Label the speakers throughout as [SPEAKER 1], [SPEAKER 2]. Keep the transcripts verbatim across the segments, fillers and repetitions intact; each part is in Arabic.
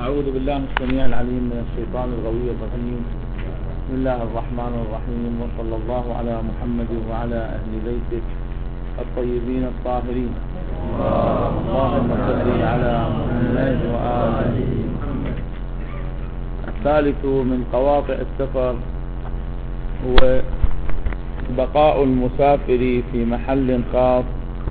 [SPEAKER 1] أعوذ بالله السميع العليم من الشيطان الغوي الرجيم. بسم الله الرحمن الرحيم، وصلى الله على محمد وعلى أهل بيته الطيبين الطاهرين. اللهم صل على محمد وآله. الثالث من قواطع السفر هو بقاء المسافر في محل خاص،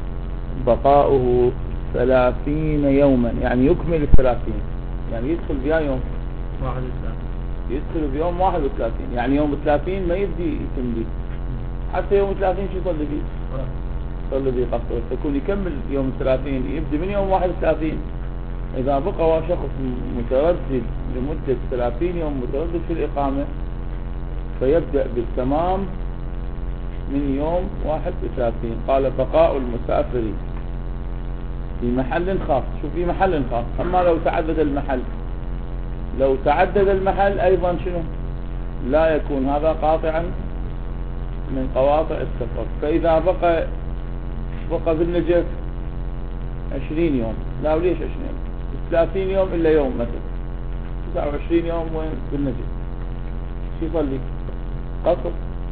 [SPEAKER 1] بقاؤه ثلاثين يوما، يعني يكمل الثلاثين، يعني يدخل بها يوم
[SPEAKER 2] واحد وثلاثين،
[SPEAKER 1] يدخل بيوم واحد وثلاثين، يعني يوم الثلاثين ما يبدي يتم به، حتى يوم الثلاثين شو يصلي به؟ يصلي به قصر، تكون يكمل يوم الثلاثين، يبدي من يوم واحد وثلاثين. إذا بقى شخص متردد لمدة ثلاثين يوم متردد في الإقامة، فيبدأ بالتمام من يوم واحد وثلاثين. قال بقاء المسافر في محل خاص. شو في محل خاص؟ أما لو تعدد المحل، لو تعدد المحل أيضا شنو؟ لا يكون هذا قاطعا من قواطع السفر. فإذا بقى بقى بالنجف عشرين يوم، لا وليش عشرين يوم؟ ثلاثين يوم إلا يوم مثلا، تسعة وعشرين يوم وين بالنجف، شو يصلي؟ قصر.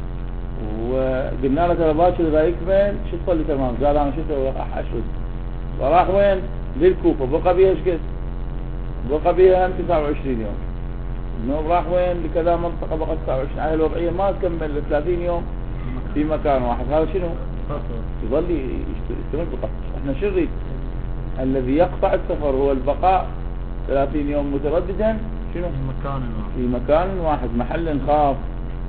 [SPEAKER 1] وقلنا له ترى باكر إذا يكمل شو تصلي تمام؟ قال أنا شو أسوي؟ راح أشرد. وراح وين؟ للكوفة، بقى بيها ايش قد؟ بقى بيها هم تسعة وعشرين يوم. انه راح وين؟ لكذا منطقة بقى تسعة وعشرين. على الوضعية ما تكمل ثلاثين يوم في مكان واحد، هذا شنو؟ يظل يستمر بقصر. احنا شو نريد؟ الذي يقطع السفر هو البقاء ثلاثين يوم مترددا شنو؟
[SPEAKER 2] في مكان واحد،
[SPEAKER 1] في مكان واحد، محل خاص.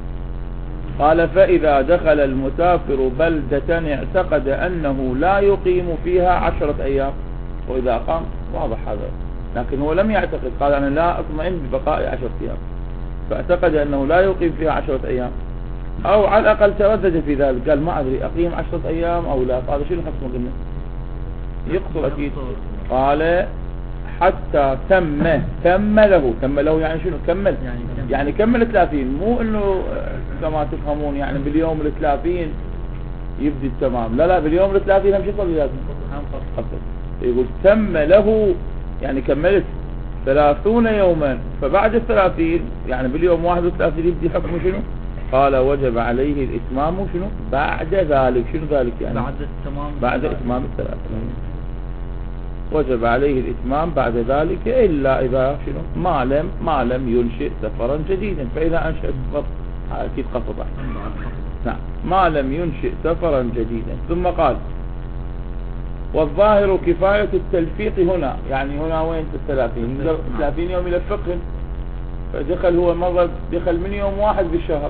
[SPEAKER 1] قال فإذا دخل المسافر بلدة اعتقد أنه لا يقيم فيها عشرة أيام، وإذا قام واضح هذا، لكن هو لم يعتقد، قال أنا لا أطمئن ببقاء عشرة أيام، فاعتقد أنه لا يقيم فيها عشرة أيام، أو على الأقل تردد في ذلك، قال ما أدري أقيم عشرة أيام أو لا. هذا شنو حكمه؟ قلنا يقصر أكيد. قال حتى تم تم له تم له يعني شنو؟ كمل،
[SPEAKER 2] يعني كمل,
[SPEAKER 1] يعني كمل ثلاثين، مو انه كما تفهمون يعني باليوم الثلاثين يبدي التمام، لا لا، باليوم الثلاثين هم شو لازم قصر. يقول تم له يعني كملت ثلاثون يوما، فبعد الثلاثين يعني باليوم واحد وثلاثين يبدي حكمه شنو؟ قال وجب عليه الاتمام شنو بعد ذلك. شنو ذلك يعني؟
[SPEAKER 2] بعد التمام،
[SPEAKER 1] بعد اتمام الثلاثين وجب عليه الاتمام بعد ذلك، الا اذا شنو؟ ما لم ما لم ينشئ سفرا جديدا. فاذا انشأ سفر اكيد قصد. نعم، ما لم ينشئ سفرا جديدا. ثم قال والظاهر كفاية التلفيق هنا، يعني هنا وين الثلاثين؟ ثلاثين يوم يلفقهم، فدخل هو مرة دخل من يوم واحد بالشهر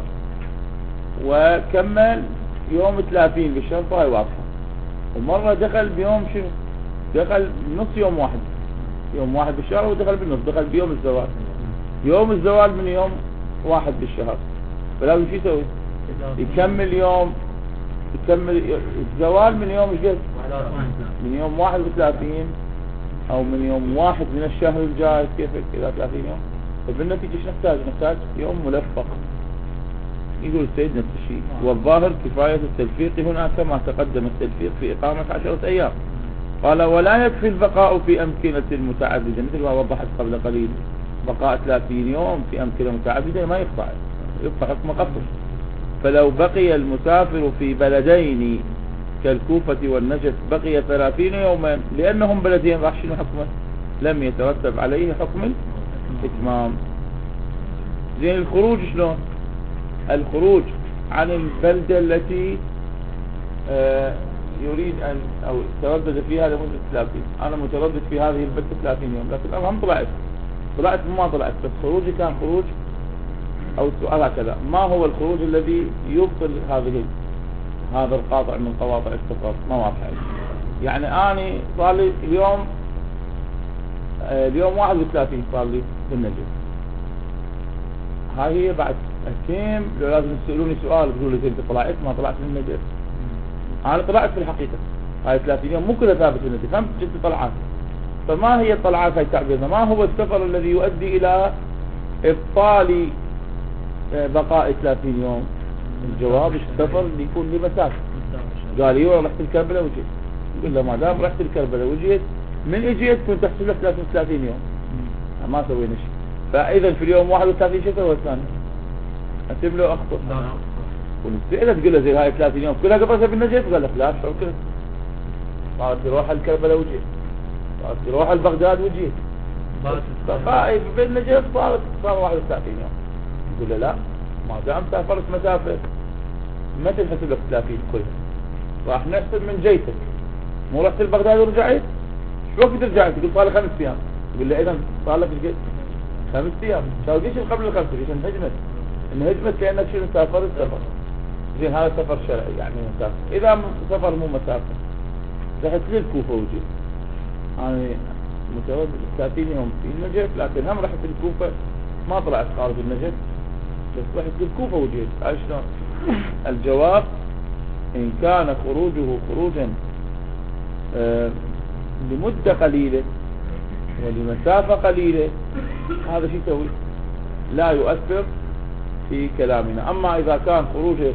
[SPEAKER 1] وكمل يوم ثلاثين بالشهر، فهي واضحة. ومرة دخل بيوم شنو؟ دخل نص يوم واحد، يوم واحد بالشهر ودخل بالنص، دخل بيوم الزوال، يوم الزوال من يوم واحد بالشهر، فلازم شو يسوي؟ يكمل يوم، يكمل الزوال من يوم ايش قد؟ من يوم واحد وثلاثين او من يوم واحد من الشهر الجاي، كيف الى ثلاثين يوم. فبالنتيجة ايش نحتاج؟ نحتاج يوم ملفق. يقول السيد نفس الشيء. والظاهر كفاية التلفيق هنا كما تقدم التلفيق في إقامة عشرة أيام. قال ولا يكفي البقاء في أمكنة متعددة، مثل ما وضحت قبل قليل، بقاء ثلاثين يوم في أمكنة متعددة ما يقطع، يبقى حكم قصر. فلو بقي المسافر في بلدين كالكوفة والنجف بقي ثلاثين يوما، لأنهم بلدين راح شنو حكمه؟ لم يترتب عليه حكم الإتمام. زين الخروج شلون؟ الخروج عن البلدة التي آه يريد أن أو تردد فيها لمدة ثلاثين. أنا متردد في هذه البلدة ثلاثين يوم، لكن أنا هم طلعت طلعت ما طلعت، بس خروجي كان خروج أو السؤال هكذا، ما هو الخروج الذي يبطل هذه هذا القاطع من قواطع السفر؟ ما واضح يعني. أنا صار لي اليوم آه اليوم واحد وثلاثين صار لي بالنجف، هاي هي بعد أكيم. لو لازم تسألوني سؤال تقولوا لي أنت طلعت ما طلعت من النجف؟ أنا طلعت في الحقيقة هاي ثلاثين يوم، مو كلها ثابت في النجف، هم جت طلعات. فما هي الطلعات هاي تعبيرنا؟ ما هو السفر الذي يؤدي إلى إبطال بقاء ثلاثين يوم؟ الجواب السفر اللي يكون لمسافة. قال لي رحت الكربلاء وجيت، يقول له ما دام رحت الكربلاء وجيت، من اجيت كنت تحسب لك ثلاثين يوم، ما سوينا شيء. فاذا في اليوم واحد وثلاثين شو سوى الثاني؟ اسيب له اخطر
[SPEAKER 2] لا
[SPEAKER 1] ونستعيد تقول له زي هاي ثلاثين يوم كلها قبلها بالنجف، قال لك لا شو كذا، صارت تروح الكربلاء وجيت، صارت تروح البغداد وجيت، فقائد بالنجف صارت صار واحد وثلاثين يوم. يقول له لا، ما دام سافرت مسافه ما تنحسب لك ثلاثين كلها، راح نحسب من جيتك، مو رحت البغداد ورجعت، شو وقت رجعت؟ تقول صار لي خمس ايام. يقول له اذا صار لك ايش قد؟ خمس ايام. شو ليش قبل الخمس؟ ليش انهجمت؟ انهجمت كانك شنو سافرت سفر. زين هذا سفر شرعي يعني مسافه. اذا سفر مو مسافه رحت للكوفه وجيت، يعني متواجد ثلاثين يوم في النجف، لكن هم رحت الكوفه ما طلعت خارج النجف، بس رحت للكوفه وجيت. عايش شلون؟ الجواب ان كان خروجه خروجا آه لمده قليله ولمسافه قليله، هذا شيء يسوي لا يؤثر في كلامنا. اما اذا كان خروجه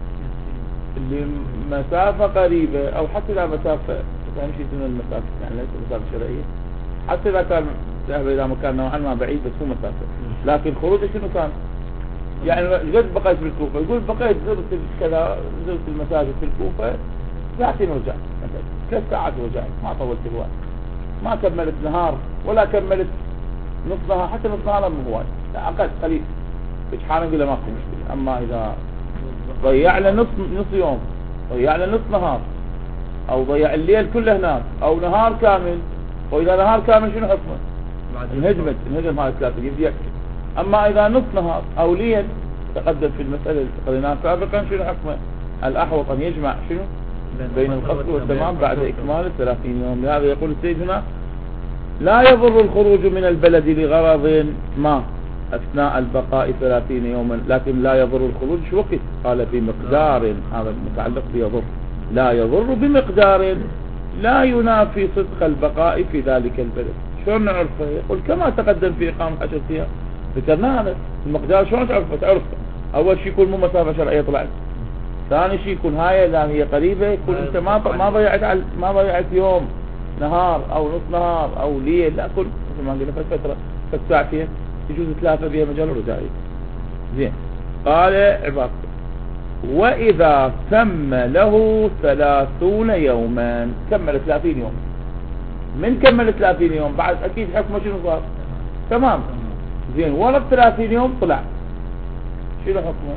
[SPEAKER 1] لمسافة قريبة او حتى لا مسافة يعني شيء من المسافة، يعني ليس مسافة شرعية، حتى اذا كان ذهب الى مكان نوعا ما بعيد بس مو مسافة، لكن خروجه شنو كان؟ يعني قد بقيت بالكوفة، يقول بقيت زرت كذا، زرت المساجد في الكوفة ساعتين ورجعت مثلا، ثلاث ساعات ورجعت، ما طولت الوقت، ما كملت نهار ولا كملت نص نهار، حتى نص نهار مو هواي، لا اقل قليل، بشحال نقول له ما في مشكلة. اما اذا ضيع له نص نص يوم، ضيع له نص نهار، او ضيع الليل كله هناك، او نهار كامل، واذا نهار كامل شنو حكمه؟ انهجمت انهجم هاي الثلاثة يبدي يكتب. اما اذا نص نهار او ليل تقدم في المسألة اللي قلناها سابقا شنو حكمه؟ الاحوط ان يجمع شنو؟ بين القصد والتمام بعد اكمال الثلاثين يوم. لهذا يقول السيد هنا لا يضر الخروج من البلد لغرض ما اثناء البقاء ثلاثين يوما، لكن لا يضر الخروج شو وقت؟ قال بمقدار، هذا متعلق بيضر، لا يضر بمقدار لا ينافي صدق البقاء في ذلك البلد. شلون نعرفه؟ يقول كما تقدم في اقامة عشرة ايام، ذكرنا هذا المقدار. شلون تعرفه؟ تعرفه اول شيء يكون مو مسافة شرعية طلعت، ثاني شيء يكون هاي لا هي قريبة، يكون انت ما ما ضيعت ما ضيعت يوم نهار او نص نهار او ليل، لا كل مثل ما قلنا فترة فساعتين يجوز ثلاثة بها مجال رجعي. زين قال عبارة واذا تم له ثلاثون يوما، كمل ثلاثين يوم، من كمل ثلاثين يوم بعد اكيد حكمه شنو صار؟ تمام. زين ورا ثلاثين يوم طلع، شنو حكمه؟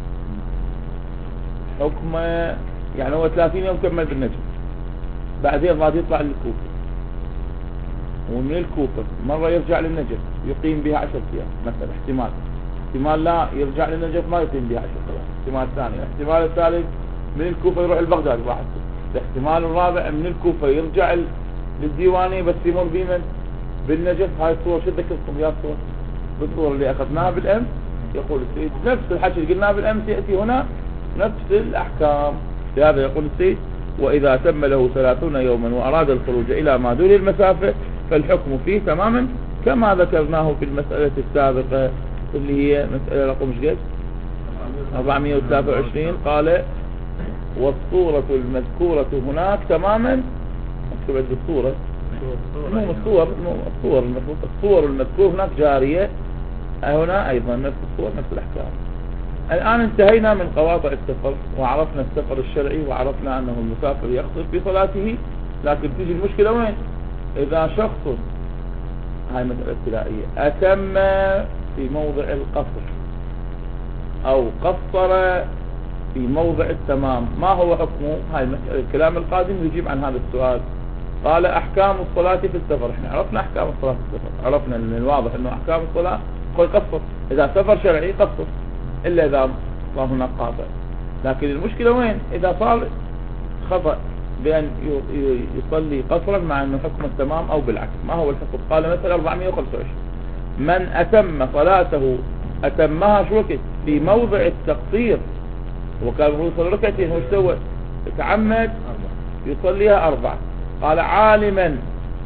[SPEAKER 1] حكمه يعني هو ثلاثين يوم كمل بالنجم، بعدين ضاد يطلع للكوفة، ومن الكوفة مرة يرجع للنجف يقيم بها عشرة ايام مثلا، احتمال احتمال لا يرجع للنجف ما يقيم بها عشرة ايام، احتمال ثاني، احتمال الثالث من الكوفة يروح البغداد واحد، الاحتمال الرابع من الكوفة يرجع للديوانية بس يمر بمن؟ بالنجف. هاي الصور شو ذكرتكم يا الصور؟ بالصور اللي اخذناها بالامس. يقول السيد نفس الحكي اللي قلناه بالامس يأتي هنا نفس الاحكام. لهذا يقول السيد واذا تم له ثلاثون يوما واراد الخروج الى ما دون المسافة فالحكم فيه تماما كما ذكرناه في المسألة السابقة اللي هي مسألة رقم شقد أربعمائة وثلاثة وعشرين. قال والصورة المذكورة هناك تماما، مكتوب عند الصورة مو الصور مو الصور الصور المذكور هناك جارية هنا ايضا نفس الصور نفس الاحكام. الان انتهينا من قواطع السفر وعرفنا السفر الشرعي وعرفنا انه المسافر يقصر في صلاته، لكن تيجي المشكلة وين؟ اذا شخص، هاي مسألة ابتدائية، اتم في موضع القصر او قصر في موضع التمام، ما هو حكمه؟ هاي المسألة الكلام القادم يجيب عن هذا السؤال. قال احكام الصلاة في السفر. احنا عرفنا احكام الصلاة في السفر، عرفنا من الواضح انه احكام الصلاة قل قصر، اذا سفر شرعي قصر الا اذا صار هناك قاطع. لكن المشكلة وين؟ اذا صار خطأ بان يصلي قصرا مع انه حكم التمام او بالعكس، ما هو الحكم؟ قال مثلا أربعمائة وخمسة وعشرين من اتم صلاته اتمها شو وقت؟ في موضع التقصير، وكان يصلي ركعتين هو سوى تعمد يصليها اربعة. قال عالما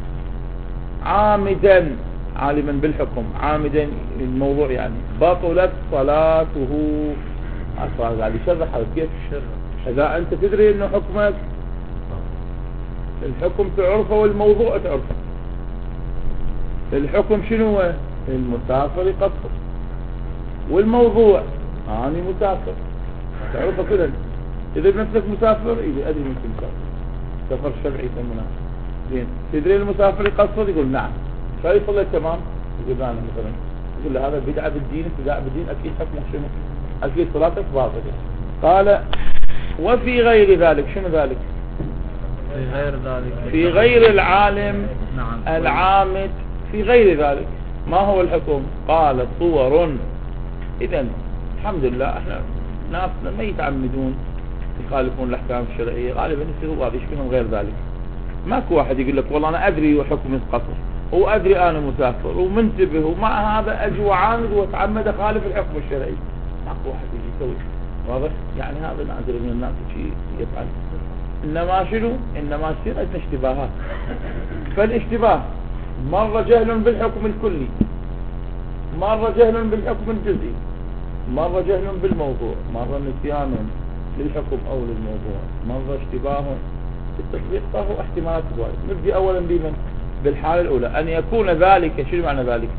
[SPEAKER 1] عامدا عالما بالحكم عامدا الموضوع يعني بطلت صلاته. اصلا قاعد يشرح كيف اذا انت تدري انه حكمك الحكم تعرفه والموضوع تعرفه، الحكم شنو هو؟ المسافر يقصر. والموضوع أنا مسافر تعرفه كلها. إذا بنفسك مسافر إذا أدري أنت مسافر سفر شرعي يسمونه زين. تدري المسافر يقصر؟ يقول نعم. شايف الله تمام؟ يقول أنا مثلا يقول له هذا بدعة بالدين ابتداع بالدين أكيد حكمه شنو؟ أكيد صلاتك باطلة. قال وفي غير ذلك. شنو ذلك؟
[SPEAKER 2] في غير ذلك
[SPEAKER 1] في غير العالم
[SPEAKER 2] نعم
[SPEAKER 1] العامد في غير ذلك ما هو الحكم؟ قال صور. إذا الحمد لله احنا ناسنا ما يتعمدون يخالفون الأحكام الشرعية غالبا يصيروا واضح فيهم غير ذلك. ماكو واحد يقول لك والله أنا أدري وحكم القصر وأدري أنا مسافر ومنتبه ومع هذا أجي وعاند وأتعمد أخالف الحكم الشرعي. ماكو واحد يجي يسوي واضح. يعني هذا نادر من الناس شيء يفعل. إنما شنو؟ إنما تصير عندنا اشتباهات. فالاشتباه مرة جهل بالحكم الكلي، مرة جهل بالحكم الجزئي، مرة جهل بالموضوع، مرة نسيان للحكم أو للموضوع، مرة اشتباه التطبيق. فهو احتمالات وايد. نبدي أولا بمن؟ بالحالة الأولى أن يكون ذلك. شنو معنى ذلك؟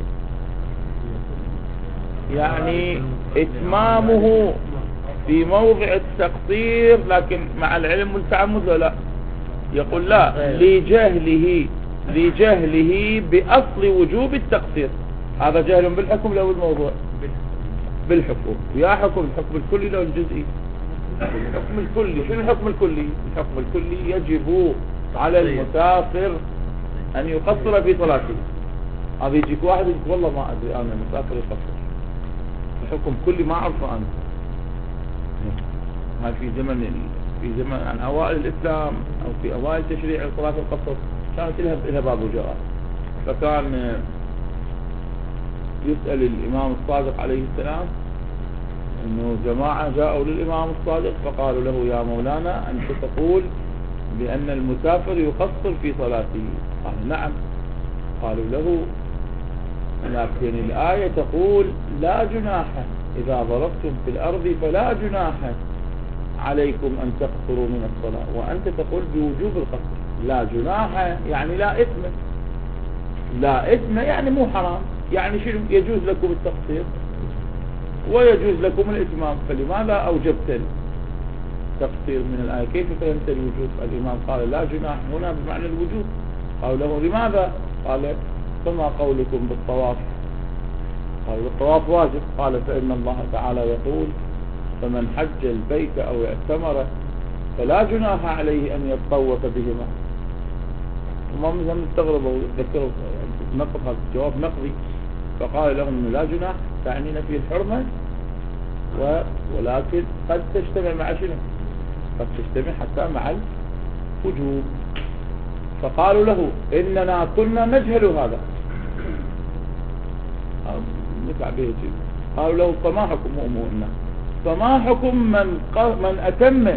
[SPEAKER 1] يعني إتمامه في موضع التقصير لكن مع العلم والتعمد لا. يقول لا لجهله لجهله بأصل وجوب التقصير. هذا جهل بالحكم لو الموضوع بالحكم. ويا حكم الحكم الكلي لو الجزئي؟ الحكم الكلي. شنو الحكم الكلي؟ الحكم الكلي يجب على المسافر أن يقصر في صلاته. هذا يجيك واحد يقول والله ما أدري أنا مسافر يقصر. الحكم كلي ما أعرفه أنا. هاي في زمن في زمن عن أوائل الإسلام أو في أوائل تشريع صلاة القصر كانت لها لها باب وجرات. فكان يسأل الإمام الصادق عليه السلام إنه جماعة جاءوا للإمام الصادق فقالوا له يا مولانا أنت تقول بأن المسافر يقصر في صلاته. قال نعم. قالوا له لكن الآية تقول لا جناح إذا ضربتم في الأرض فلا جناح عليكم أن تقصروا من الصلاة وأنت تقول بوجوب القصر. لا جناح يعني لا إثم. لا إثم يعني مو حرام. يعني شنو؟ يجوز لكم التقصير ويجوز لكم الإتمام. فلماذا أوجبت التقصير من الآية؟ كيف فهمت الوجوب؟ الإمام قال لا جناح هنا بمعنى الوجوب. قالوا له لماذا؟ قال فما قولكم بالطواف؟ قالوا الطواف واجب. قال فإن الله تعالى يقول فمن حج البيت أو اعتمر فلا جناح عليه أن يتطوف بهما. وما مثلا استغربوا وذكروا نقض هذا الجواب نقضي. فقال لهم لا جناح تعني في الحرمة و... ولكن قد تجتمع مع شنو؟ قد تجتمع حتى مع الوجوب. فقالوا له إننا كنا نجهل هذا. نفع به شيء. قالوا له فما حكم مؤمننا فما حكم من من أتم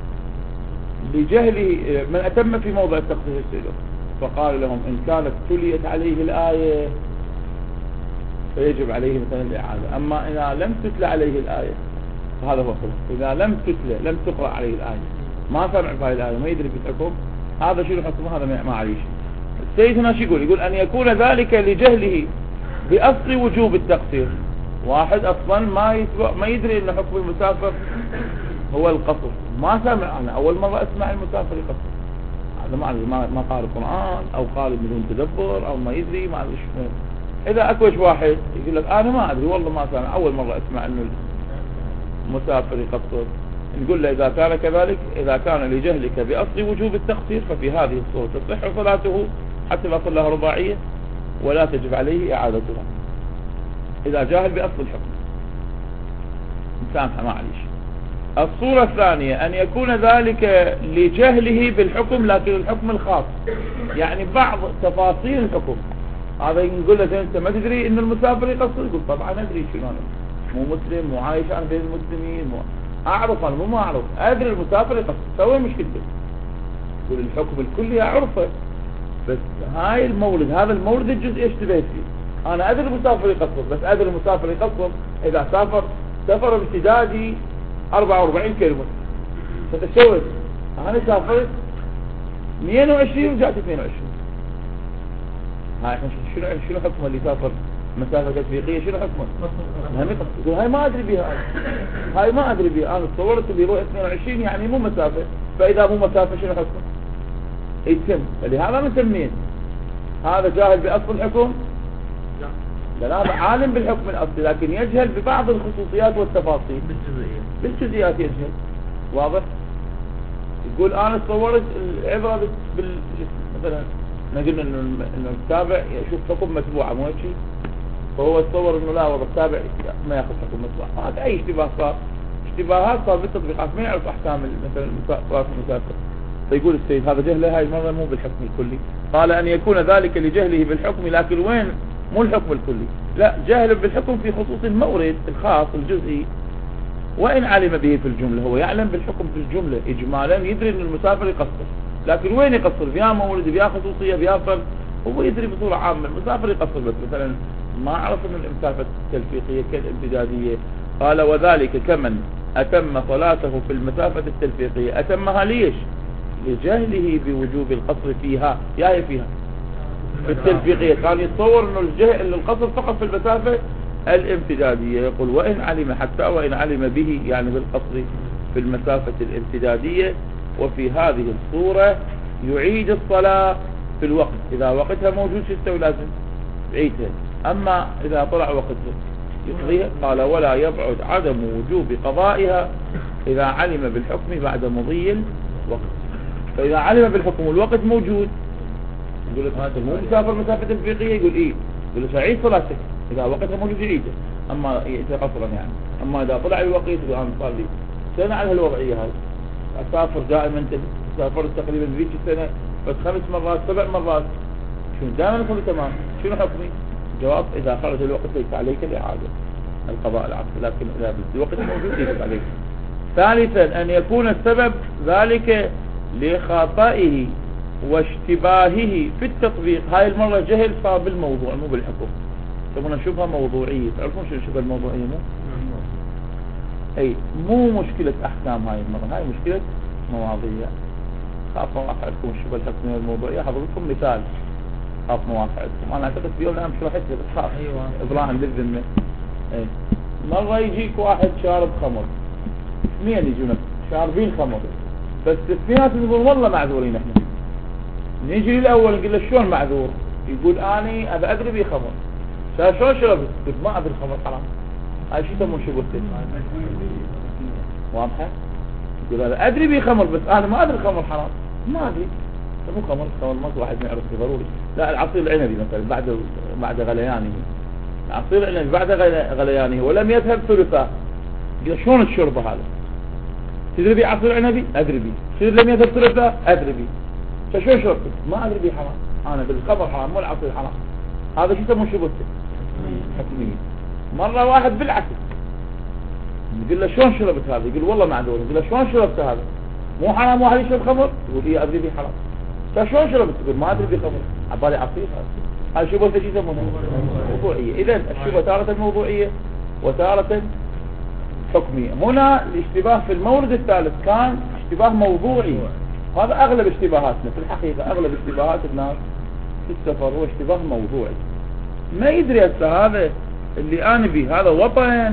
[SPEAKER 1] لجهله من أتم في موضع التقصير السلوك. فقال لهم إن كانت تليت عليه الآية فيجب عليه مثلا الإعادة. أما إذا لم تتلى عليه الآية فهذا هو خلاص. إذا لم تتلى لم تقرأ عليه الآية ما سمع بهذه الآية ما يدري بالحكم هذا شيء الحكم هذا ما عليه شيء. السيد هنا شو يقول؟ يقول أن يكون ذلك لجهله بأصل وجوب التقصير. واحد أصلا ما ما يدري أن حكم المسافر هو القصر. ما سمع. أنا أول مرة أسمع المسافر يقصر. هذا ما ما ما قال القرآن أو قال بدون تدبر أو ما يدري ما أدري شو. إذا أكوش واحد يقول لك أنا ما أدري والله ما سمع أول مرة أسمع إنه المسافر يقصر. نقول له إذا كان كذلك إذا كان لجهلك بأصل وجوب التقصير ففي هذه الصورة تصح صلاته حتى لا صلها رباعية ولا تجب عليه إعادتها إذا جاهل بأصل الحكم. مسامحة ما عليش. الصورة الثانية أن يكون ذلك لجهله بالحكم لكن الحكم الخاص يعني بعض تفاصيل الحكم. هذا نقول له أنت ما تدري إن المسافر يقصر؟ يقول طبعا أدري شنو أنا مو مسلم مو عايش أنا بين المسلمين مو أعرف أنا مو ما أعرف أدري المسافر يقصر. سوي مشكلته. يقول الحكم الكلي أعرفه بس هاي المولد هذا المولد الجزء اشتبهت فيه. أنا أدري المسافر يقصر بس أدري المسافر يقصر إذا سافر سفر امتدادي أربعة وأربعين كيلومتر فتسوي أنا سافرت اثنين وعشرين ورجعت اثنين وعشرين هاي احنا شنو شنو حكمه اللي سافر مسافة تطبيقية شنو حكمه؟ يقول هاي ما ادري بها هاي ما ادري بها انا تصورت بيروح اثنين وعشرين يعني مو مسافة، فاذا مو مسافة شنو حكمه؟ يتم. فلهذا مسمين هذا جاهل باصل الحكم؟ لا لا عالم بالحكم الاصلي لكن يجهل ببعض الخصوصيات والتفاصيل
[SPEAKER 2] بالجزئية
[SPEAKER 1] بالجزئيات يجهل. واضح؟ يقول انا تصورت العبرة بال مثلا نقول انه انه التابع يشوف حكم متبوعة مو هيك شيء، فهو تصور انه لا والله التابع ما ياخذ حكم متبوعة. هذا اي اشتباه صار، اشتباهات صار بالتطبيقات ما يعرف احكام مثلا المسافر المسافر. فيقول السيد هذا جهله هاي المرة مو بالحكم الكلي. قال ان يكون ذلك لجهله بالحكم، لكن وين مو الحكم الكلي، لا جهل بالحكم في خصوص المورد الخاص الجزئي، وإن علم به في الجملة. هو يعلم بالحكم في الجملة إجمالا، يدري أن المسافر يقصر، لكن وين يقصر؟ فيها مورد فيها خصوصية فيها فرد، هو يدري بصورة عامة المسافر يقصر، بس مثلا ما عرف أن المسافة التلفيقية كالامتدادية. قال وذلك كمن أتم صلاته في المسافة التلفيقية، أتمها ليش؟ لجهله بوجوب القصر فيها، يا هي فيها في التلفيقية. كان يتصور أنه الجهل القصر فقط في المسافة الامتدادية. يقول وإن علم حتى وإن علم به يعني بالقصر في المسافة الامتدادية، وفي هذه الصورة يعيد الصلاة في الوقت. إذا وقتها موجود شو يستوي؟ لازم يعيدها. أما إذا طلع وقتها يقضيها. قال ولا يبعد عدم وجوب قضائها إذا علم بالحكم بعد مضي الوقت. فإذا علم بالحكم والوقت موجود يقول لك هذا مو مسافر مسافة تلفيقية، يقول إيه؟ يقول له عيد صلاتك إذا وقتها موجود يعيده، أما قصرا يعني. أما إذا طلع الوقت يقول أنا صار لي سنة على هالوضعية هاي، أسافر دائما سافرت تقريبا ذيك السنة بس خمس مرات سبع مرات، شنو دائما أصلي تمام، شنو حكمي؟ جواب إذا خرج الوقت ليس عليك الإعادة القضاء العقد، لكن إذا الوقت موجود ليس عليك. ثالثا أن يكون السبب ذلك لخطئه واشتباهه في التطبيق. هاي المرة جهل صار بالموضوع مو بالحكم، يسمونها شبهة موضوعية. تعرفون شو الشبهة الموضوعية؟ مو اي مو مشكلة احكام هاي المرة، هاي مشكلة مواضيع. خاف مواقعكم الشبهة الحكمية والموضوعية. حضر لكم مثال خاف مواقعكم. انا اعتقد في يوم الان مش راح يصير بس خاف ابراهيم بالذمة. اي مرة يجيك واحد شارب خمر، اثنين يجون شاربين خمر، بس الاثنين يقول والله معذورين احنا. نيجي الاول نقول له شلون معذور؟ يقول اني ابى ادري بي خمر. شلون شربت؟ قلت ما ادري الخمر حرام. هاي شو يسمون شبهته؟ واضحه؟ يقول هذا ادري بي خمر بس انا ما ادري الخمر حرام، ما ادري. مو خمر، خمر ما واحد ما يعرف ضروري. لا العصير العنبي مثلا بعد بعد غليانه، العصير العنبي بعد غليانه ولم يذهب ثلثه، قال شلون تشربه هذا؟ تدري بي عصير عنبي؟ ادري بي. شو لم يذهب ثلثه؟ ادري بي. فشو شربت؟ ما ادري بي حرام، انا بالخمر حرام مو العصير حرام. هذا شو يسمون شبهته؟ حكمية. مرة واحد بالعكس يقول له شلون شربت هذا؟ يقول والله معذور. يقول له شلون شربت هذا؟ مو حرام واحد يشرب خمر؟ يقول ايه ادري بي حرام. فشلون شربت؟ يقول ما ادري بي خمر، عبالي عصير هذا. هاي شبهته شو يسمونها؟ موضوعية. اذا الشبهة تارة موضوعية وتارة حكمية. هنا الاشتباه في المورد الثالث كان اشتباه موضوعي. هذا اغلب اشتباهاتنا في الحقيقة، اغلب اشتباهات الناس في السفر هو اشتباه موضوعي. ما يدري هسه هذا اللي انا بيه هذا وطن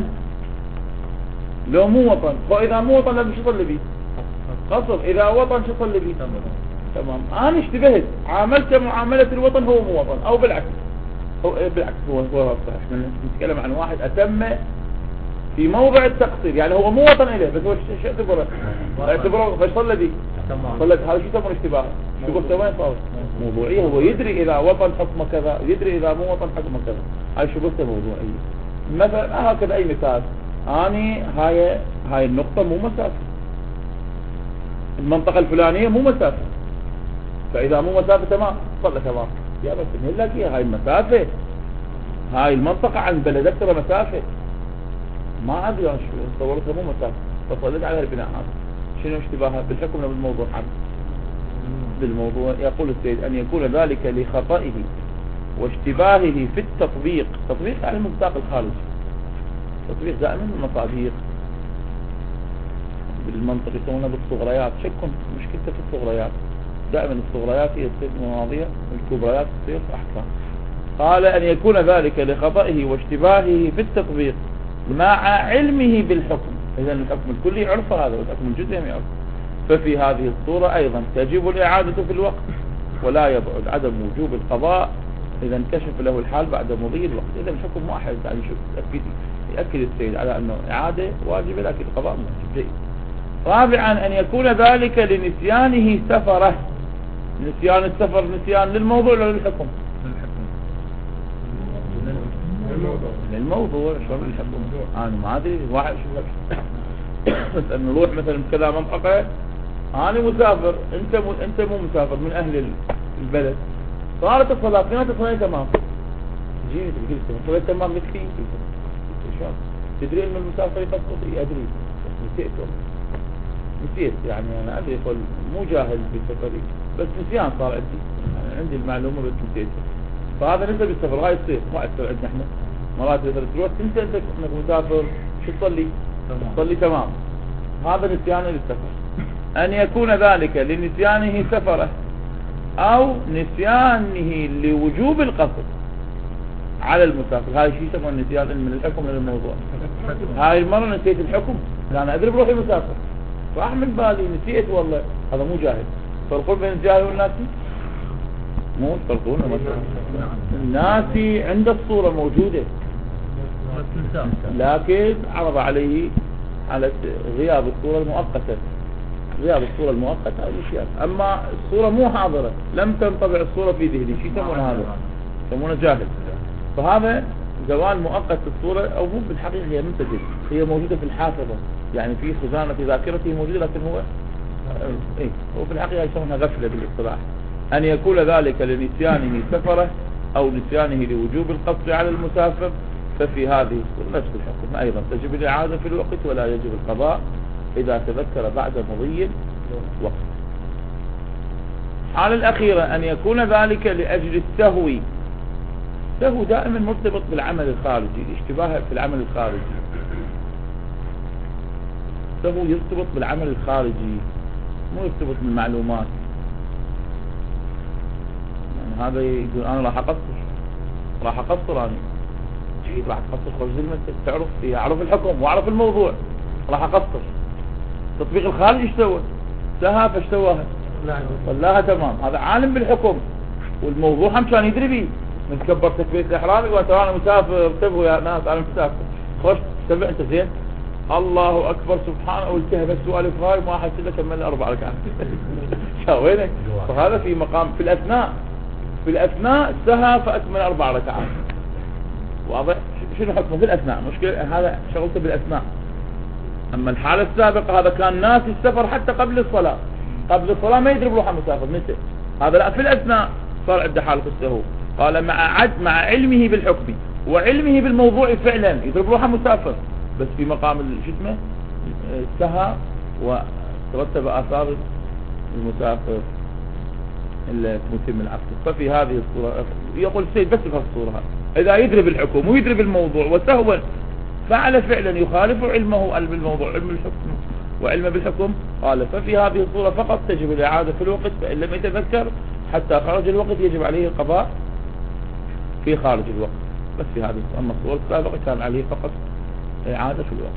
[SPEAKER 1] لو مو وطن. فاذا مو وطن لازم شو صلي بيه؟ قصر. اذا وطن شو صلي بيه؟ تمام. انا اشتبهت عاملته معاملة الوطن هو مو وطن او بالعكس. هو بالعكس هو هو صحيح. احنا نتكلم عن واحد اتم في موضع التقصير، يعني هو مو وطن إليه بس هو شو اعتبره؟ اعتبره فايش صلى بيه؟ صلت. هذا شو يسمونه اشتباه؟ شو قلت وين صار؟ موضوعية. هو يدري إذا وطن حكمه كذا، يدري إذا مو وطن حكمه كذا. هاي شو قلت موضوعية. مثلا هكذا أي مثال، أني هاي هاي النقطة مو مسافة، المنطقة الفلانية مو مسافة، فإذا مو مسافة تمام صلى تمام. يا بس نقول لك إيه هاي المسافة، هاي المنطقة عن بلدك ترى مسافة، ما أدري أنا شو صورتها مو مسافة، فصلت على البناء هذا. شنو اشتباهها بالحكم ولا بالموضوع؟ حد بالموضوع. يقول السيد أن يكون ذلك لخطئه واشتباهه في التطبيق. تطبيق يعني المصداق الخارجي. تطبيق دائما المصاديق بالمنطق يسمونها بالصغريات. شكل مشكلته في الصغريات، دائما الصغريات هي تصير مواضيع، الكبريات تصير أحكام. قال أن يكون ذلك لخطئه واشتباهه في التطبيق مع علمه بالحكم. إذا الحكم الكلي عرفه هذا والحكم الجزئي ما يعرفه. ففي هذه الصورة أيضا تجب الإعادة في الوقت، ولا يبعد عدم وجوب القضاء إذا انكشف له الحال بعد مضي الوقت. إذا الحكم واحد، يعني شوف يأكد, يأكد السيد على أنه إعادة واجبة لكن القضاء واجب. جيد. رابعا أن يكون ذلك لنسيانه سفره. نسيان السفر نسيان للموضوع ولا للحكم؟ للموضوع. شو للحكم؟ أنا ما أدري واحد شو مثلا نروح مثلا كذا منطقة، أنا مسافر، أنت مو أنت مو مسافر من أهل البلد، صارت الصلاة فينا تصلي تمام، جيت قلت صلي تمام مثلي، شلون؟ تدري إن المسافر يقصد؟ أدري نسيت نسيت يعني أنا أدري قل مو جاهل بسفري بس نسيان صار عندي، يعني عندي المعلومة بس نسيت. فهذا نسبة بالسفر هاي تصير ما أكثر عندنا إحنا مرات إذا تروح أنت أنت إنك مسافر شو تصلي؟ تصلي تمام. هذا نسيان للسفر. أن يكون ذلك لنسيانه سفره أو نسيانه لوجوب القصر على المسافر. هاي شيء يسمى النسيان من الحكم للموضوع. هاي المرة نسيت الحكم، لا أنا أدري بروحي مسافر فأحمل بالي نسيت والله، هذا مو جاهل. فرقون بين الجاهل والناسي؟ مو تفرقون مثلا الناسي عند الصورة موجودة لكن عرض عليه على غياب الصورة المؤقتة، غياب الصورة المؤقتة هذه الأشياء. أما الصورة مو حاضرة، لم تنطبع الصورة في ذهني، شيء يسمونه هذا؟ يسمونه جاهل. فهذا زوال مؤقت الصورة، أو مو بالحقيقة هي منتجة، هي موجودة في الحافظة، يعني في خزانة ذاكرته موجودة لكن هو إيه هو في الحقيقة يسمونها غفلة بالاصطلاح. أن يكون ذلك لنسيانه سفره أو نسيانه لوجوب القصر على المسافر، ففي هذه الصورة نفس الحكم أيضا تجب الإعادة في الوقت ولا يجب القضاء إذا تذكر بعد مضي الوقت. على الأخيرة أن يكون ذلك لأجل السهو. السهو دائما مرتبط بالعمل الخارجي، الاشتباه في العمل الخارجي. السهو يرتبط بالعمل الخارجي مو يرتبط بالمعلومات. يعني هذا يقول أنا راح أقصر راح أقصر أنا جيد راح أقصر خرج المسجد، تعرف فيها أعرف الحكم وأعرف الموضوع راح أقصر. تطبيق الخارج ايش سوى؟ سهى فايش سواها؟ والله تمام. هذا عالم بالحكم والموضوع هم كان يدري بيه. من تكبر تكبيرة الإحرام يقول ترى أنا مسافر، انتبهوا يا ناس أنا مسافر. خش تتبع أنت زين الله أكبر سبحانه والتهب السؤال فهاي ما أحس لك كمل أربع ركعات. شاوينك؟ فهذا في مقام في الأثناء في الأثناء سهى فأكمل أربع ركعات. واضح؟ شنو حكمه في الأثناء؟ مشكلة هذا شغلته بالأثناء. أما الحالة السابقة هذا كان ناسي السفر حتى قبل الصلاة، قبل الصلاة ما يدري بروحه مسافر نسي. هذا لا في الأثناء صار عنده حالة السهو. قال مع عد مع علمه بالحكم وعلمه بالموضوع فعلا يدري بروحه مسافر، بس في مقام الجسم سهى وترتب آثار المسافر إلا متم العقد. ففي هذه الصورة يقول السيد بس في الصورة إذا يدري بالحكم ويدري بالموضوع وسهوا فعل فعلا يخالف علمه بالموضوع علم الحكم وعلم بالحكم، قال ففي هذه الصورة فقط تجب الإعادة في الوقت، فإن لم يتذكر حتى خرج الوقت يجب عليه القضاء في خارج الوقت. بس في هذه الصورة. أما الصورة السابقة كان عليه فقط إعادة في الوقت.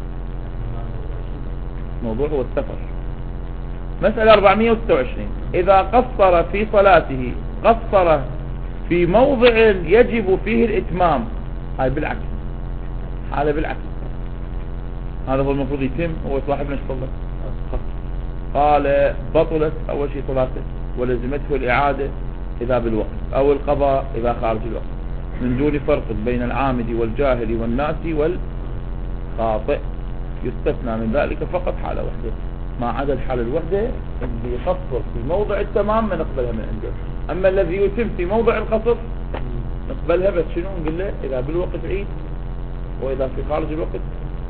[SPEAKER 1] موضوع هو السفر. مسألة أربعمائة وستة وعشرين. إذا قصر في صلاته قصر في موضع يجب فيه الإتمام، هاي بالعكس، هذا بالعكس، هذا هو المفروض يتم. هو صاحبنا ايش صلى؟ قال بطلت أول شيء صلاته ولزمته الإعادة إذا بالوقت أو القضاء إذا خارج الوقت، من دون فرق بين العامد والجاهل والناسي والخاطئ. يستثنى من ذلك فقط حالة واحدة، ما عدا الحالة الوحدة اللي يقصر في موضع التمام ما نقبلها من عنده. أما الذي يتم في موضع القصر نقبلها، بس شنو نقول له؟ إذا بالوقت عيد وإذا في خارج الوقت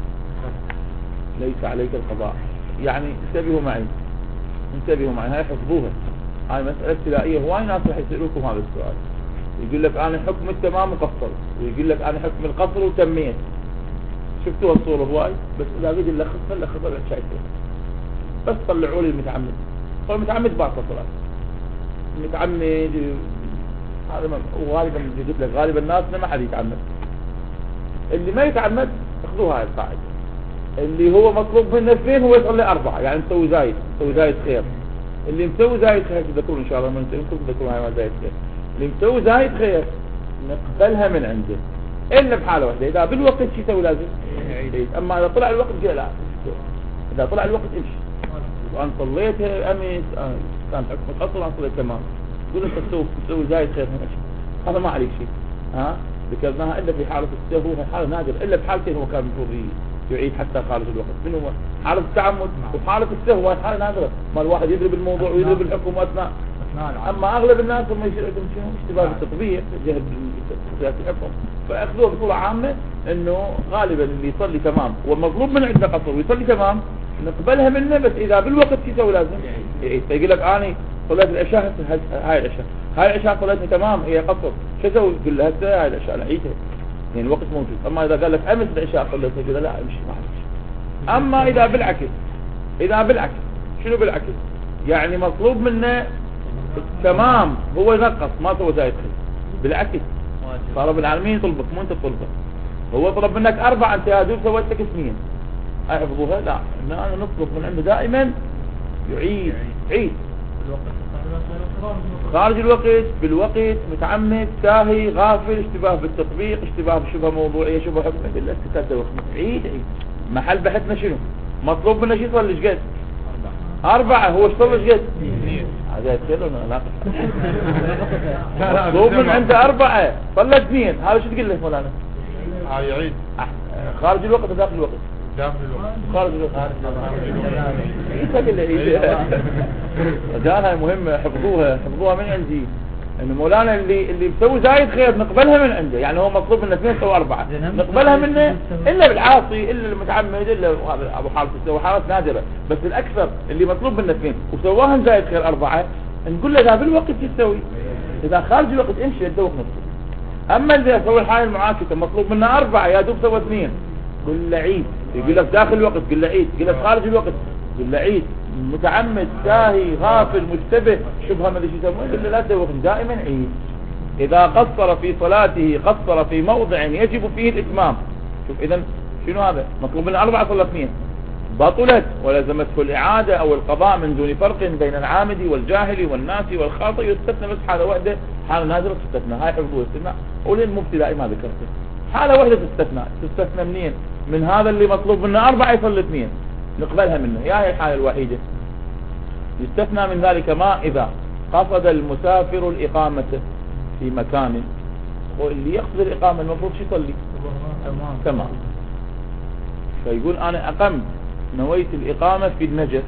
[SPEAKER 1] ليس عليك القضاء. يعني انتبهوا معي انتبهوا معي هاي حفظوها. هاي مسألة ابتدائية، هواي ناس راح يسألوكم هذا السؤال. يقول لك أنا حكم التمام وقصر، ويقول لك أنا حكم القصر وتميت. شفتوا الصورة هواي؟ بس إذا قد اللخص فاللخص بعد شايفه. بس طلعوا لي المتعمد. طلع المتعمد باطل صلاة. المتعمد هذا ما- وغالبا يجيب لك غالبا الناس ما حد يتعمد. اللي ما يتعمد اخذوها هاي القاعدة، اللي هو مطلوب منه اثنين هو يصلي أربعة، يعني مسوي زايد، مسوي زايد خير. اللي مسوي زايد خير تذكرون إن شاء الله، من تذكرون تذكرون هاي ما زايد خير. اللي مسوي زايد خير نقبلها من عنده، إلا بحالة واحدة، إذا بالوقت شي يسوي لازم يعيد. أما إذا طلع الوقت جاء لا، إذا طلع الوقت امشي. وأنا صليتها أمس آه كان حكم قصر أنا صليت تمام، تقول أنت تسوي تسوي زايد خير هنا شيء، هذا ما عليك شيء. ها ذكرناها إلا في حالة السهو، هي حالة نادرة، إلا بحالتين هو كان المفروض يعيد حتى خارج الوقت، من هو حالة التعمد وحالة السهو، هاي حالة نادرة، ما الواحد يدري بالموضوع ويدري بالحكم وأثناء. أما أغلب الناس هم يصير عندهم شنو اشتباه بالتطبيق جهل بسياسة الحكم، فأخذوه بصورة عامة إنه غالبا اللي يصلي تمام والمطلوب من عندنا قصر ويصلي تمام نقبلها منه، بس إذا بالوقت شو يسوي لازم يعيد. فيقول لك أنا صليت العشاء، هاي العشاء هاي العشاء صليتني تمام هي قصر، شو أسوي؟ تقول له هسه هاي العشاء نعيدها، يعني الوقت موجود. أما إذا قال لك أمس العشاء صليتها، يقول لا امشي ما عليك. أما إذا بالعكس، إذا بالعكس شنو بالعكس؟ يعني مطلوب منه تمام هو ينقص ما سوى زايد خير، بالعكس صار رب العالمين يطلبك مو انت تطلبه، هو طلب منك أربعة انت يا دوب سويت لك اثنين، احفظوها. لا احنا نطلب من عنده دائما يعيد عيد خارج الوقت، بالوقت، متعمد، ساهي، غافل، اشتباه بالتطبيق، اشتباه بشبه موضوعية، شبه حكم، الا استكاد وقت عيد عيد. محل بحثنا شنو مطلوب منه؟ شو يصلي ايش قد؟ أربعة. هو اشتغل ايش قد؟ هذا يتكلم ولا لا؟ مطلوب من عنده أربعة صلى اثنين، هذا شو تقول له مولانا؟
[SPEAKER 3] هاي يعيد
[SPEAKER 1] خارج الوقت وداخل الوقت؟
[SPEAKER 3] داخل الوقت.
[SPEAKER 1] خارج الوقت. ايش تقول له ايش؟ رجال هاي مهمة، حفظوها حفظوها من عندي، انه مولانا اللي اللي بيسوي زايد خير نقبلها من عنده، يعني هو مطلوب منه اثنين سوى أربعة نقبلها منه، الا بالعاصي الا المتعمد الا هذا ابو حالة السوى، حالات نادرة. بس الاكثر اللي مطلوب منه اثنين وسواهم زايد خير أربعة نقول له اذا بالوقت تسوي، اذا خارج الوقت امشي يدوق نفسه. اما اللي سوى الحالة المعاكسة مطلوب منه أربعة يا دوب سوى اثنين، قل له عيد. يقول لك داخل الوقت قل له عيد، يقول لك خارج الوقت قل له عيد. متعمد، ساهي، غافل، مشتبه، شبهه ما ادري شو يسمونه، قل له لا تدوق دائما عيد. اذا قصر في صلاته قصر في موضع يجب فيه الاتمام. شوف اذا شنو هذا؟ مطلوب منه أربعة صلى اثنين، بطلت ولزمته الإعادة أو القضاء من دون فرق بين العامد والجاهل والناسي والخاطئ، يستثنى بس حالة واحدة، حالة نادرة تستثنى. هاي حفظوها استثناء ولين المبتدائي ما ذكرته، حالة واحدة تستثنى. تستثنى منين؟ من هذا اللي مطلوب منه أربعة يصلي اثنين نقبلها منه، يا هي الحالة الوحيدة. يستثنى من ذلك ما إذا قصد المسافر الإقامة في مكان، واللي يقصد الإقامة المفروض شو يصلي؟ تمام. فيقول أنا أقمت نويت الإقامة في النجف،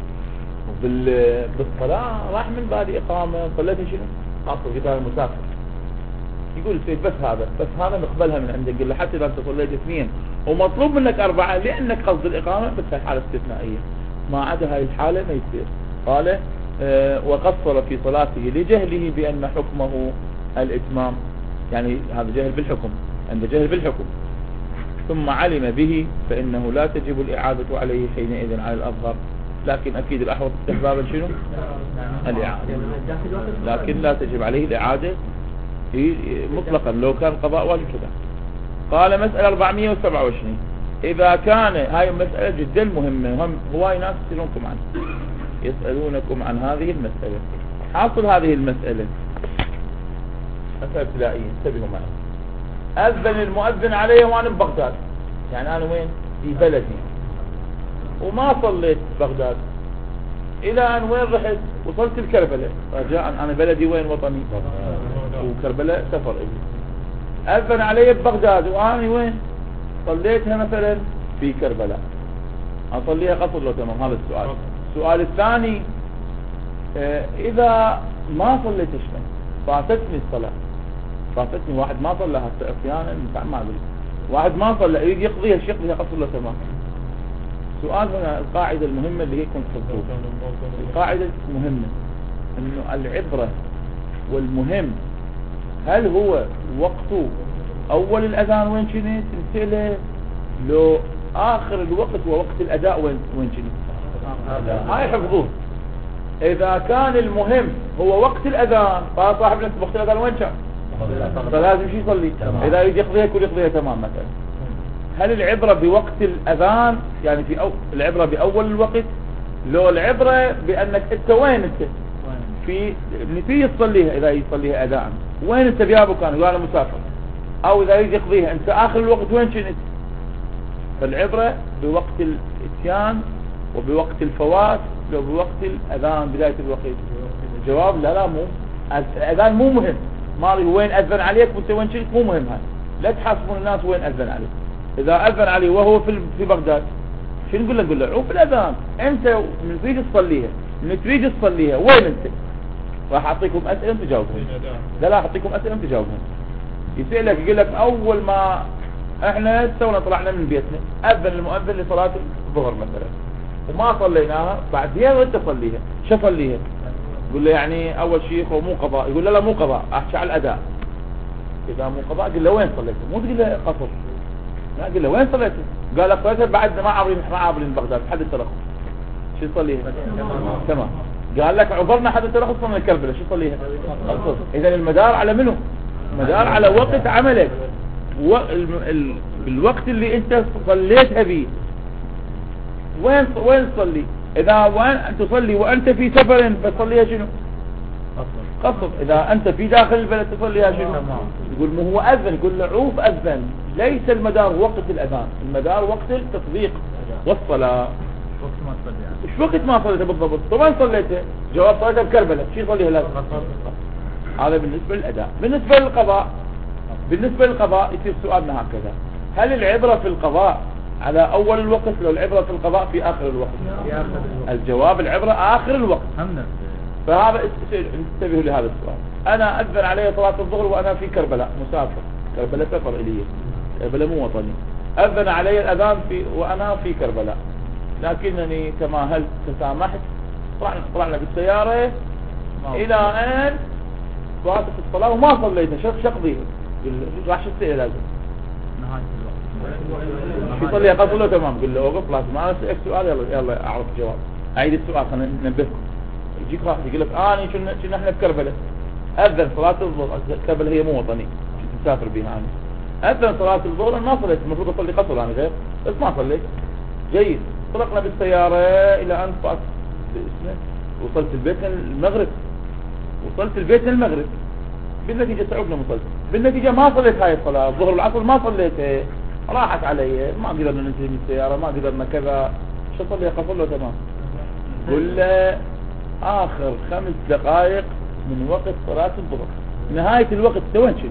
[SPEAKER 1] بالصلاة راح من بالي إقامة صليت شنو؟ قصد قتال المسافر. يقول السيد بس هذا بس هذا نقبلها من عندك. قل له حتى إذا أنت صليت اثنين ومطلوب منك أربعة لأنك قصد الإقامة، بس هاي حالة استثنائية، ما عدا هاي الحالة ما يصير. قال آه وقصر في صلاته لجهله بأن حكمه الإتمام، يعني هذا جهل بالحكم، عند جهل بالحكم، ثم علم به فإنه لا تجب الإعادة عليه حينئذ على الأظهر، لكن أكيد الأحوط استحبابا شنو؟ الإعادة، لكن لا تجب عليه الإعادة مطلقا لو كان قضاء واجب كذا. قال مسألة أربعمائة وسبعة وعشرين، إذا كان هاي مسألة جدا مهمة، هم هواي ناس يسألونكم عنها، يسألونكم عن هذه المسألة. حاصل هذه المسألة مسألة ابتدائية، انتبهوا معي. أذن المؤذن علي وأنا ببغداد، يعني أنا وين؟ في بلدي، وما صليت بغداد إلى أن وين رحت؟ وصلت الكربلاء رجاء. أنا بلدي وين؟ وطني وكربلاء سفر إلي. أذن علي ببغداد وأنا وين؟ صليتها مثلا في كربلاء، أصليها قصر لو تمام؟ هذا السؤال. السؤال الثاني، إذا ما صليت شنو؟ فاتتني الصلاة، فاتتني واحد ما صلى حتى احيانا ما ادري، واحد ما صلى يريد يقضيها، ايش يقضيها؟ قصر له تمام. سؤال هنا القاعدة المهمة اللي هي كنت تفضل، القاعدة المهمة انه العبرة والمهم هل هو وقت اول الاذان وين كنت تمثله، لو اخر الوقت ووقت الاداء وين وين كنت. هاي حفظوه، اذا كان المهم هو وقت الاذان فصاحب نفس وقت الاذان وين كان فلازم شو يصلي اذا يريد يقضيها كل يقضيها تمام. مثلا هل العبرة بوقت الاذان يعني في أو... العبرة باول الوقت لو العبرة بانك انت وين انت في نتيجة تصليها اذا يصليها اذان وين انت بيابو كان يقول انا مسافر او اذا يريد يقضيها انت اخر الوقت وين كنت. فالعبرة بوقت الاتيان وبوقت الفوات لو بوقت الاذان بداية الوقت. الجواب لا لا مو الاذان مو مهم مالي وين اذن عليك وانت وين كنت مو مهم هاي لا تحاسبون الناس وين اذن عليك. اذا اذن عليه وهو في في بغداد شو نقول له نقول له عوف الاذان انت من تريد تصليها من تريد تصليها وين انت راح اعطيكم اسئله انت تجاوبون. لا لا اعطيكم اسئله انت تجاوبون. يسألك يقول لك اول ما احنا تونا طلعنا من بيتنا اذن المؤذن لصلاه الظهر مثلا وما صليناها بعدين وانت صليها شو صليها يقول له يعني اول شيء هو مو قضاء يقول له لا مو قضاء احكي على الاداء. اذا مو قضاء قل له وين صليته مو تقول له قصر لا قل له وين صليته قال لك صليته بعد ما عبرين ما عبرين بغداد حد التلخص شو يصليها تمام. قال لك عبرنا حد التلخص من الكربلاء شو يصليها قصر. اذا المدار على منه مدار على وقت عملك و... ال... ال... الوقت اللي انت صليتها به وين وين تصلي اذا وين تصلي وانت في سفر بتصليها شنو قصر. اذا انت في داخل البلد تصليها شنو يقول مو هو اذن يقول له عوف اذن ليس المدار وقت الاذان المدار وقت التطبيق والصلاه.
[SPEAKER 2] وقت ما تصلي يعني
[SPEAKER 1] ايش وقت ما صليته بالضبط طبعا صليته جواب صليته بكربلاء شو يصليها لازم هذا بالنسبه للاداء. بالنسبه للقضاء بالنسبه للقضاء يصير سؤالنا هكذا هل العبره في القضاء على اول الوقت لو العبره في القضاء في اخر الوقت.
[SPEAKER 2] في آخر الوقت.
[SPEAKER 1] الجواب العبره اخر الوقت.
[SPEAKER 2] هم نفسه.
[SPEAKER 1] فهذا انتبهوا لهذا السؤال. انا اذن علي صلاه الظهر وانا في كربلاء مسافر كربلاء سفر الي كربلاء مو وطني اذن علي الاذان في وانا في كربلاء لكنني تماهلت تسامحت طلعنا طلعنا بالسياره الى ان صلاه الصلاه وما صليتها شو شقضيها راح شو تسال لازم
[SPEAKER 2] نهاية الوقت.
[SPEAKER 1] شو يصلي قصر له تمام قل له اوقف لازم انا اسالك سؤال يلا يلا اعرف الجواب اعيد السؤال خلينا ننبهكم. يجيك واحد يقول لك اني كنا كنا احنا بكربلاء اذن صلاه الظهر كربلاء هي مو وطني كنت مسافر بها انا اذن صلاه الظهر ما صليت المفروض اصلي قصر انا غير بس ما صليت جيد. طلقنا بالسياره الى ان فات وصلت البيت المغرب وصلت البيت المغرب بالنتيجه تعبنا وصلت بالنتيجه ما صليت هاي الصلاه الظهر والعصر ما صليتها راحت علي ما قدرنا ننزل من السياره ما قدرنا كذا شو صلي قصر له تمام. قل له اخر خمس دقائق من وقت صلاة الظهر نهاية الوقت وين شنو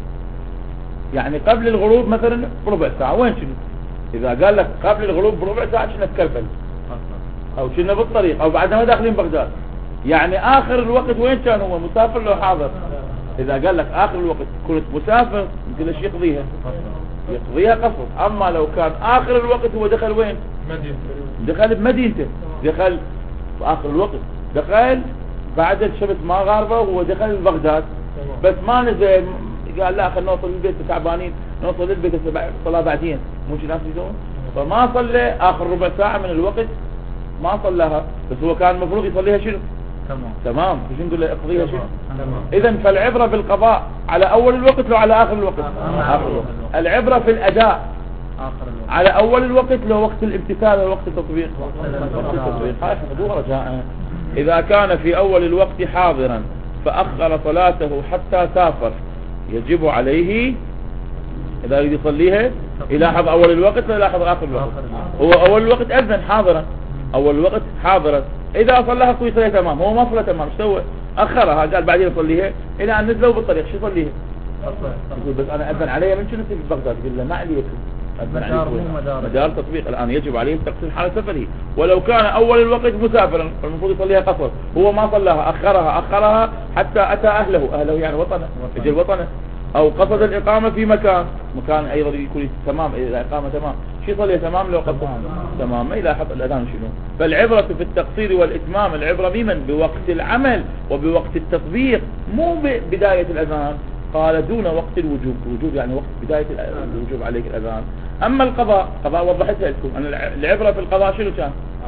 [SPEAKER 1] يعني قبل الغروب مثلا بربع ساعة وين شنو اذا قال لك قبل الغروب بربع ساعة شنو تكربل او شنو بالطريق او بعد ما داخلين بغداد يعني اخر الوقت وين كان هو مسافر لو حاضر. اذا قال لك اخر الوقت كنت مسافر يمكن ايش يقضيها يقضيها قصر. اما لو كان اخر الوقت هو دخل وين
[SPEAKER 3] مدينة
[SPEAKER 1] دخل بمدينته دخل في اخر الوقت دخل بعد الشمس ما غاربه وهو دخل بغداد بس ما نزل قال لا خلينا نوصل للبيت تعبانين نوصل للبيت صلاة بعدين مو شي ناس يسوون فما صلى اخر ربع ساعة من الوقت ما صلاها بس هو كان المفروض يصليها شنو
[SPEAKER 2] تمام
[SPEAKER 1] تمام مش نقول له اقضيها شنو
[SPEAKER 2] تمام.
[SPEAKER 1] اذا فالعبرة بالقضاء على اول الوقت لو على اخر الوقت
[SPEAKER 2] آخر
[SPEAKER 1] الوقت. العبرة في الاداء
[SPEAKER 2] آخر الوقت.
[SPEAKER 1] على اول الوقت لو وقت الامتثال ووقت التطبيق وقت التطبيق هاي حفظوها رجاء. اذا كان في اول الوقت حاضرا فاخر صلاته حتى سافر يجب عليه اذا يريد يصليها يلاحظ اول الوقت ولا يلاحظ اخر الوقت. هو اول الوقت اذن حاضرا اول الوقت حاضرا اذا صلىها صلي صلاه تمام هو ما صلى تمام ايش سوى اخرها قال بعدين يصليها الى ان نزلوا بالطريق شو يصليها يقول بس انا اذن علي من شنو في بغداد يقول له ما عليك
[SPEAKER 2] مدار مو مدار
[SPEAKER 1] مدار تطبيق الان يجب عليه تقسيم حال سفره. ولو كان اول الوقت مسافرا فالمفروض يصليها قصر هو ما صلاها اخرها اخرها حتى اتى اهله اهله يعني وطنه يجي وطنه او قصد الاقامه في مكان مكان ايضا يكون تمام اذا اقامه تمام شو يصلي تمام لو قصد تمام ما يلاحظ الاذان شنو. فالعبره في التقصير والاتمام العبره بمن بوقت العمل وبوقت التطبيق مو ببدايه الاذان. قال دون وقت الوجوب الوجوب يعني وقت بدايه الوجوب عليك الاذان. اما القضاء قضاء وضحتها لكم ان العبره في القضاء شنو كان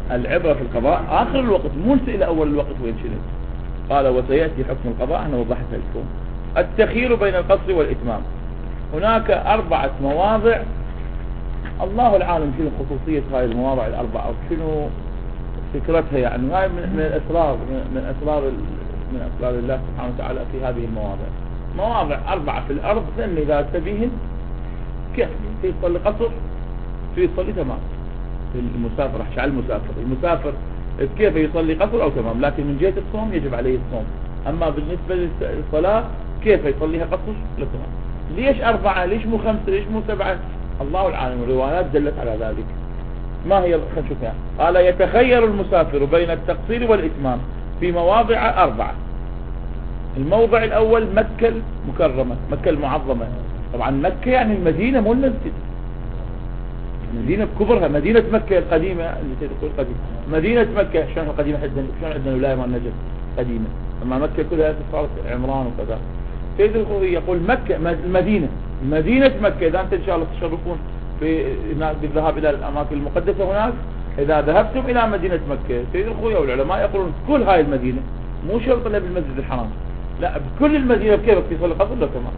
[SPEAKER 1] العبرة في القضاء آخر الوقت، مو إلى أول الوقت وين شنو. قال وسيأتي حكم القضاء، أنا وضحت لكم. التخيير بين القصر والإتمام، هناك أربعة مواضع، الله العالم شنو خصوصية هاي المواضع الأربعة وشنو فكرتها، يعني هاي من, من الأسرار من أسرار من أسرار الله سبحانه وتعالى في هذه المواضع. مواضع أربعة في الأرض ثم إذا تبيهن كيف في يصلي قصر في يصلي تمام. المسافر راح شعل المسافر المسافر كيف يصلي قصر أو تمام، لكن من جهة الصوم يجب عليه الصوم. أما بالنسبة للصلاة كيف يصليها قصر لا تمام. ليش أربعة؟ ليش مو خمسة؟ ليش مو سبعة؟ الله العالم، الروايات دلت على ذلك. ما هي؟ خلينا نشوف يعني. قال يتخير المسافر بين التقصير والإتمام في مواضع أربعة. الموضع الأول مكة المكرمة، مكة المعظمة. طبعا مكة يعني المدينة مو المسجد، مدينة بكبرها، مدينة مكة القديمة اللي تقول قديمة، مدينة مكة شلون القديمة حدنا شلون عندنا الولاية مال نجد قديمة، أما مكة كلها صارت عمران وكذا. سيد الخوي يقول مكة المدينة، مدينة مكة. إذا أنت إن شاء الله تشرفون في بالذهاب إلى الأماكن المقدسة هناك، إذا ذهبتم إلى مدينة مكة، سيد الخوي والعلماء يقولون كل هاي المدينة مو شرط إلا بالمسجد الحرام، لا بكل المدينة بكيفك في صلي قصر لا تمام.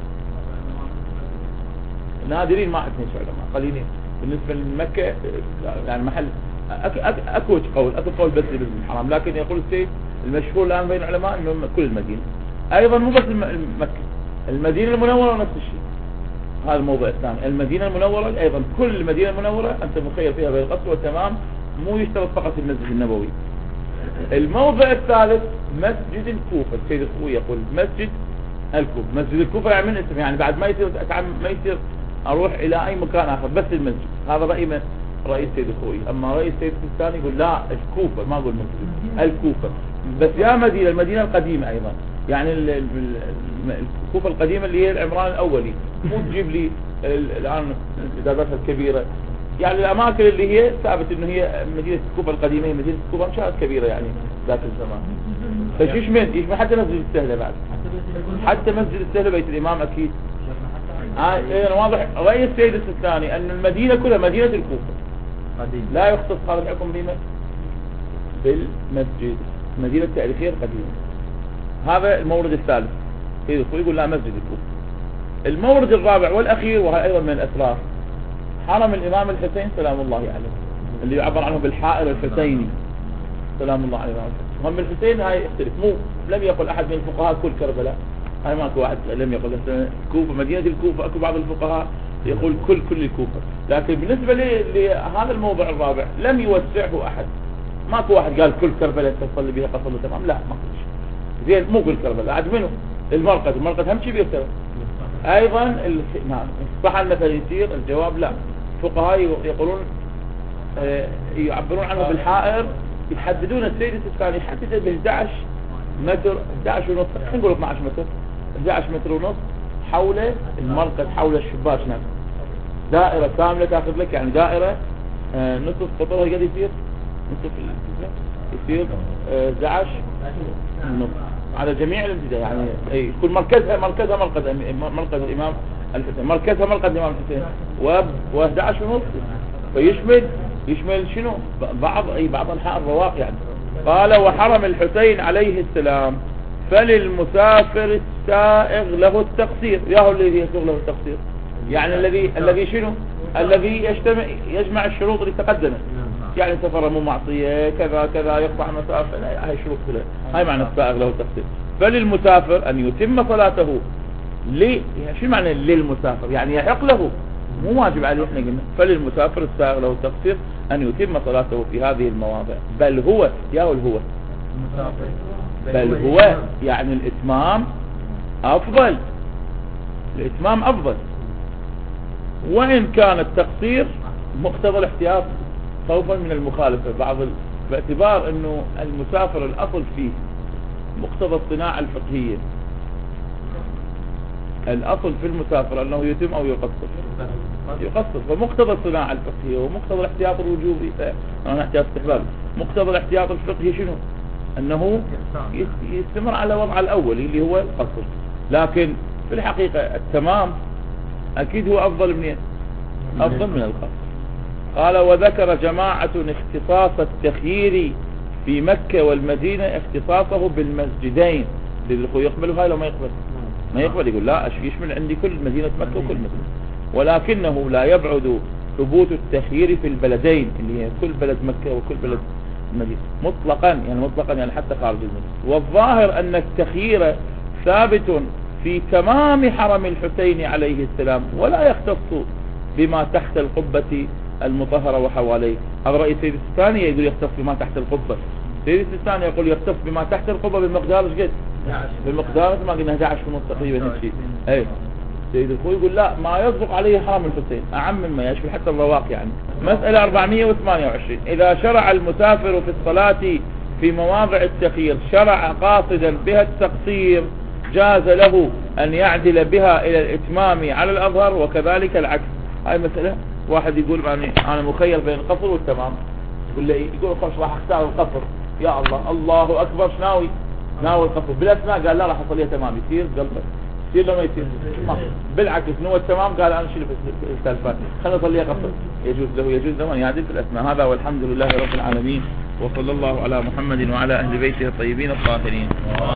[SPEAKER 1] نادرين ما عندنا شيء علماء قليلين بالنسبة لمكة، يعني محل أك أك أكو قول أكو قول بس بالمسجد الحرام، لكن يقول السيد المشهور الآن بين العلماء إنه كل المدينة. أيضا مو بس مكة، المدينة المنورة نفس الشيء. هذا الموضوع الثاني، المدينة المنورة أيضا كل المدينة المنورة أنت مخير فيها بين القصر والتمام، مو يشترط فقط المسجد النبوي. الموضع الثالث مسجد الكوفة. السيد الخوي يقول مسجد الكوفة، مسجد الكوفة يعني من اسم، يعني بعد ما يصير ما يصير أروح إلى أي مكان آخر، بس المسجد. هذا رأي من رئيس السيد الخوي. أما رئيس السيد الثاني يقول لا الكوفة، ما أقول مسجد الكوفة بس يا مدينة، المدينة القديمة أيضا، يعني الكوفة القديمة اللي هي العمران الأولي، مو تجيب لي الآن الإدارات الكبيرة، يعني الأماكن اللي هي ثابت إنه هي مدينة الكوفة القديمة، هي مدينة الكوفة مشاهد كبيرة يعني ذاك الزمان. فيشمل يشمل حتى مسجد السهلة، بعد حتى مسجد السهلة بيت الإمام أكيد. آه واضح. رأي السيد الثاني أن المدينة كلها مدينة الكوفة، لا يختص هذا الحكم بما بالمسجد، مدينة تاريخية قديمة. هذا المورد الثالث. يقول لا مسجد الكوفة. المورد الرابع والأخير وهي أيضا من الأسرار، حرم الإمام الحسين سلام الله عليه، اللي يعبر عنه بالحائر الحسيني سلام الله عليه. هم الحسين هاي يختلف، مو لم يقل أحد من الفقهاء كل كربلاء، هاي ماكو واحد لم يقل الكوفة مدينة الكوفة. أكو بعض الفقهاء يقول كل كل الكوفة، لكن بالنسبة لهذا الموضع الرابع لم يوسعه أحد. ماكو واحد قال كل كربلاء تصلي بها قصر تمام، لا ماكو شيء. زين مو كل كربلاء، عاد منه المرقد، المرقد هم شيء بيرتبط ايضا. صح المثل يصير الجواب لا. فقهاء يقولون آه يعبرون عنه بالحائر، يحددون السيد الثاني يحدد ب احد عشر متر، احد عشر ونص، خلينا نقول اثني عشر متر، احد عشر متر ونص حول المرقد، حول الشباك نفسه، دائرة كاملة تاخذ لك، يعني دائرة آه نصف قطرها قد يصير نصف يصير آه احد عشر ونص على جميع الامتداد، يعني اي كل مركزها مركزها مركز مركز الامام الحسين، مركزها مركز الامام الحسين و احد عشر ونص، فيشمل يشمل شنو بعض اي بعض انحاء الرواق يعني. قال وحرم الحسين عليه السلام فللمسافر السائغ له التقصير. ياهو الذي يسوغ له التقصير، يعني الذي الذي شنو الذي يجتمع يجمع الشروط اللي تقدمت، يعني سفر مو معصية كذا كذا يقطع مسافة، هاي شروط كلها، هاي معنى السائغ له التقصير. فللمسافر أن يتم صلاته. ليه؟ يعني شو معنى للمسافر؟ يعني يحق له، مو واجب عليه. احنا قلنا فللمسافر السائغ له التقصير أن يتم صلاته في هذه المواضع. بل هو ياهو الهو بل هو يعني الإتمام أفضل، الإتمام أفضل، وإن كان التقصير مقتضى الاحتياط خوفا من المخالفة. بعض ال... باعتبار انه المسافر الاصل فيه مقتضى الصناعة الفقهية، الاصل في المسافر انه يتم او يقصر يقصر فمقتضى الصناعة الفقهية ومقتضى الاحتياط الوجوبي، انا احتياط استحبابي، مقتضى الاحتياط الفقهي شنو؟ انه يستمر على وضع الاول اللي هو القصر. لكن في الحقيقة التمام اكيد هو افضل من افضل من القصر، قال وذكر جماعة اختصاص التخيير في مكة والمدينة اختصاصه بالمسجدين. الأخوة يقبل هاي لو ما يقبل؟ ما يقبل، يقول لا يشمل عندي كل مدينة مكة وكل مدينة، ولكنه لا يبعد ثبوت التخيير في البلدين اللي هي كل بلد مكة وكل بلد المدينة مطلقا، يعني مطلقا يعني حتى خارج المدينة. والظاهر أن التخيير ثابت في تمام حرم الحسين عليه السلام ولا يختص بما تحت القبة المطهرة وحواليه. هذا رأي سيد الثاني يقول يختص بما تحت القبة، سيد الثاني يقول يختص بما تحت القبة بالمقدار ايش قد؟ بالمقدار ما قلنا احد عشر ونص تقريبا هيك شيء. اي سيد الخوي يقول لا ما يصدق عليه حرم الحسين أعم مما يشمل حتى الرواق. يعني مسألة أربعمائة وثمانية وعشرين إذا شرع المسافر في الصلاة في مواضع التخيير شرع قاصدا بها التقصير جاز له أن يعدل بها إلى الإتمام على الأظهر وكذلك العكس. هاي مسألة واحد يقول يعني أنا مخير بين القصر والتمام، يقول لي يقول خش راح اختار القصر، يا الله الله أكبر شناوي ناوي القصر بالأسماء، قال لا راح أصليها تمام، يصير قلبك يصير لما يصير ما. بالعكس نوى التمام قال أنا شيل في السالفات خلنا نصليها قصر، يجوز له يجوز له أن يعدل في الأسماء. هذا والحمد لله رب العالمين، وصلى الله على محمد وعلى أهل بيته الطيبين الطاهرين.